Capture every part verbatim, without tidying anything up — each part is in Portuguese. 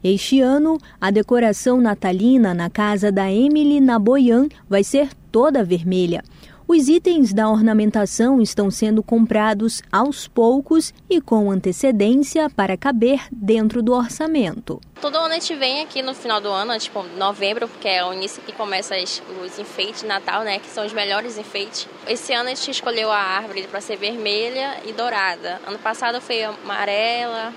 Este ano, a decoração natalina na casa da Emily Naboyan vai ser toda vermelha. Os itens da ornamentação estão sendo comprados aos poucos e com antecedência para caber dentro do orçamento. Todo ano a gente vem aqui no final do ano, tipo novembro, porque é o início que começa os enfeites de Natal, né, que são os melhores enfeites. Esse ano a gente escolheu a árvore para ser vermelha e dourada. Ano passado foi amarela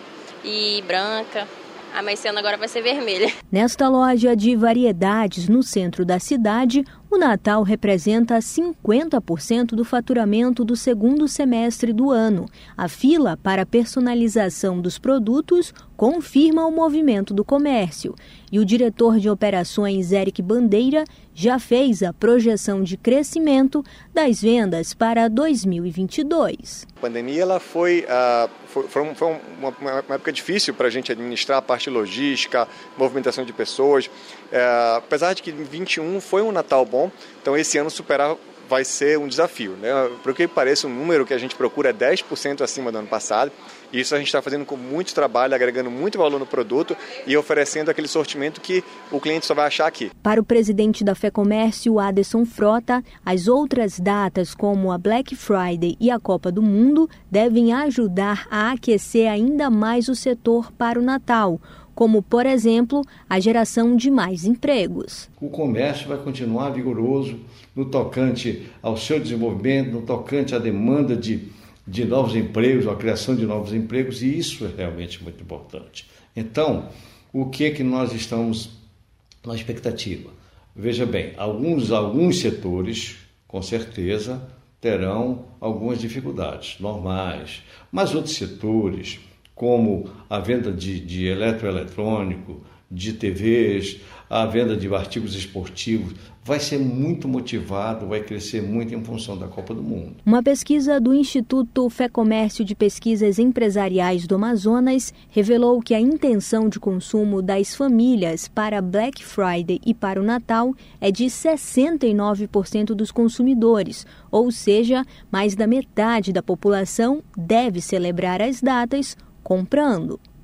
e branca. Ah, mas esse ano agora vai ser vermelha. Nesta loja de variedades no centro da cidade, o Natal representa cinquenta por cento do faturamento do segundo semestre do ano. A fila para a personalização dos produtos confirma o movimento do comércio. E o diretor de operações, Eric Bandeira, já fez a projeção de crescimento das vendas para dois mil e vinte e dois. A pandemia ela foi, uh, foi, foi, foi uma, uma época difícil para a gente administrar a parte logística, movimentação de pessoas. Uh, apesar de que em vinte e um foi um Natal bom, então esse ano superar vai ser um desafio, né? Por que pareça, um número que a gente procura é dez por cento acima do ano passado. E isso a gente está fazendo com muito trabalho, agregando muito valor no produto e oferecendo aquele sortimento que o cliente só vai achar aqui. Para o presidente da FEComércio, Aderson Frota, as outras datas como a Black Friday e a Copa do Mundo devem ajudar a aquecer ainda mais o setor para o Natal, como, por exemplo, a geração de mais empregos. O comércio vai continuar vigoroso no tocante ao seu desenvolvimento, no tocante à demanda de, de novos empregos, a criação de novos empregos, e isso é realmente muito importante. Então, o que é que nós estamos na expectativa? Veja bem, alguns, alguns setores, com certeza, terão algumas dificuldades normais, mas outros setores, como a venda de, de eletroeletrônico, de T Vs, a venda de artigos esportivos, vai ser muito motivado, vai crescer muito em função da Copa do Mundo. Uma pesquisa do Instituto FEComércio de Pesquisas Empresariais do Amazonas revelou que a intenção de consumo das famílias para Black Friday e para o Natal é de sessenta e nove por cento dos consumidores, ou seja, mais da metade da população deve celebrar as datas comprando.